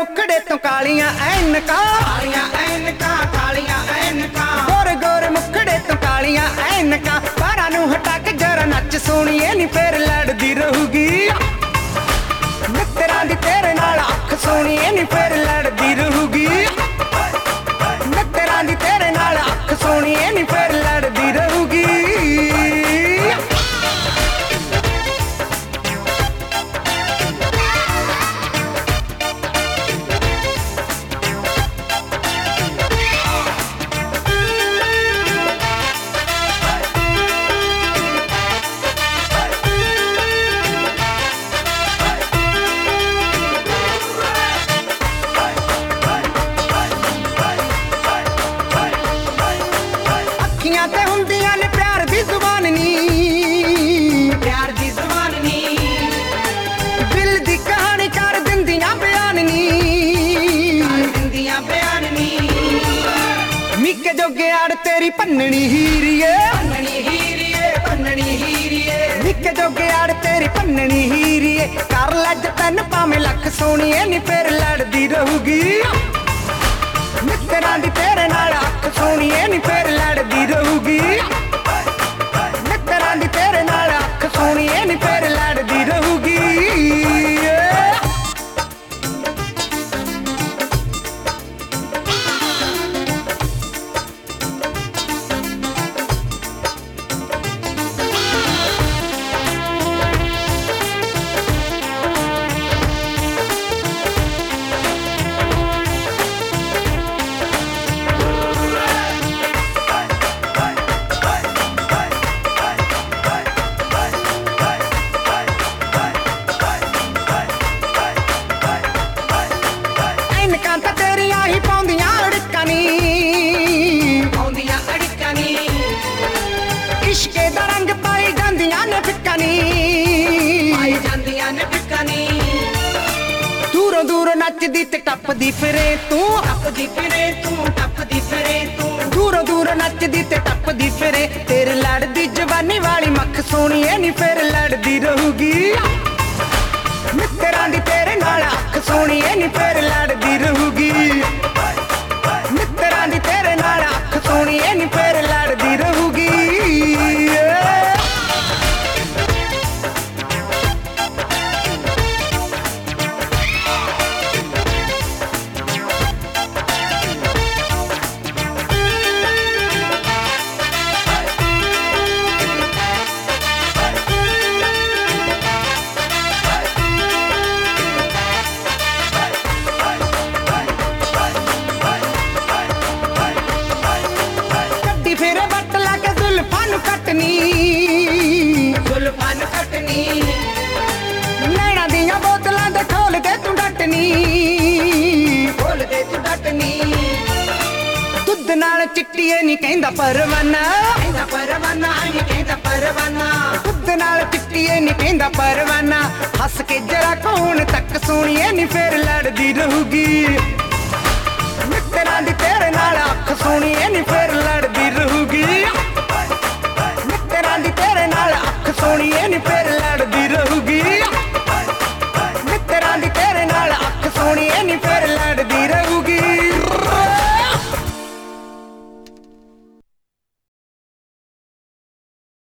मुखड़े तो कालियां ऐनकां, कालियां ऐनकां, कालियां ऐनकां, गोरे गोरे मुखड़े तो कालियां ऐनकां। बारां नूं हटा के जरा नच सोहणीए नी फिर लड़दी रहूगी। मित्तरां दी तेरे नाल अख सोहणीए नी फिर लड़दी रहूगी। मित्तरां दी तेरे नाल अख सोहणीए नी फिर लड़दी रहूगी। अखियां ते हुंदियां ने प्यार दी जुबान नी, प्यार दी जुबान नी, दिल दी कहानी कर दिंदियां बयान नी। कर दिंदियां बयान नी। मिक्के जोगे आड़ तेरी भन्ननी हीरिए, भन्ननी हीरिए, भन्ननी हीरिए, निक्के जोगे आड़ तेरी भन्ननी हीरिए। कर लज तन भावें लख सोहणीए नी फिर लड़दी रहूगी। मित्तरां दी तेरे नाल अख सोहणीए नी फिर लड़दी रहूगी। मित्तरां दी तेरे नाल अख सोहणीए नी फिर लड़दी रहूगी। ऐनकां तां तेरियां ही पाउंदियां अड़कां नी, पाउंदियां अड़कां नी, इश्के दा रंग पाई जांदियां ने फिक्का नी। पाई जांदियां ने फिक्का नी। दूरों दूरों नचदी ते टपदी फिरे तू, टपदी फिरे तू, टपदी फिरे तू, दूरों दूरों नचदी ते टपदी फिरे। तेरे लड़दी जवानी वाली मख सोहणीए नी फिर लड़दी रहूगी। मित्तरां दी तेरे नाल अख सोहणीए नी फिर लड़दी रहूगी। मित्तरां दी तेरे नाल अख सोहणीए नी फिर लड़दी रहूगी। कड्डी फिरे बट ला के जुल्फां नूं कटनी, जुल्फां नूं कटनी, नैणां दियां बोतलां दे खोल के तूं डटनी। खोल दे तू डटनी। दुੱਧ नाल चिट्टीए नी कहंदा परवाना, कहंदा परवाना नी, कहंदा परवाना, दुੱਧ नाल चिट्टीए नी कहंदा परवाना। हस के जरा कौन तक सोहणीए नी फिर लड़दी रहूगी। मित्तरां दी तेरे नाल अख सोहणीए नी फिर लड़